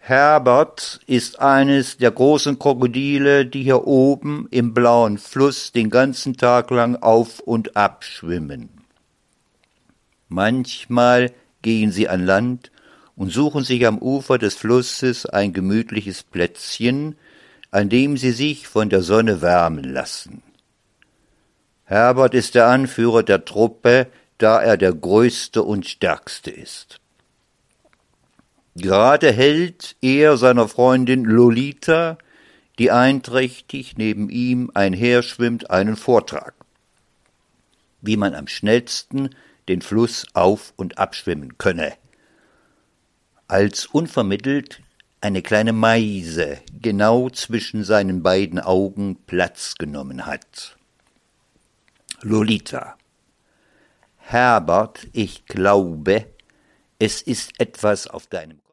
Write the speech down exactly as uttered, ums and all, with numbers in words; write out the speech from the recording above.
Herbert ist eines der großen Krokodile, die hier oben im blauen Fluss den ganzen Tag lang auf und ab schwimmen. Manchmal gehen sie an Land und suchen sich am Ufer des Flusses ein gemütliches Plätzchen, an dem sie sich von der Sonne wärmen lassen. Herbert ist der Anführer der Truppe, da er der größte und stärkste ist. Gerade hält er seiner Freundin Lolita, die einträchtig neben ihm einherschwimmt, einen Vortrag, wie man am schnellsten den Fluss auf- und abschwimmen könne, als unvermittelt eine kleine Meise genau zwischen seinen beiden Augen Platz genommen hat. Lolita: Herbert, ich glaube, es ist etwas auf deinem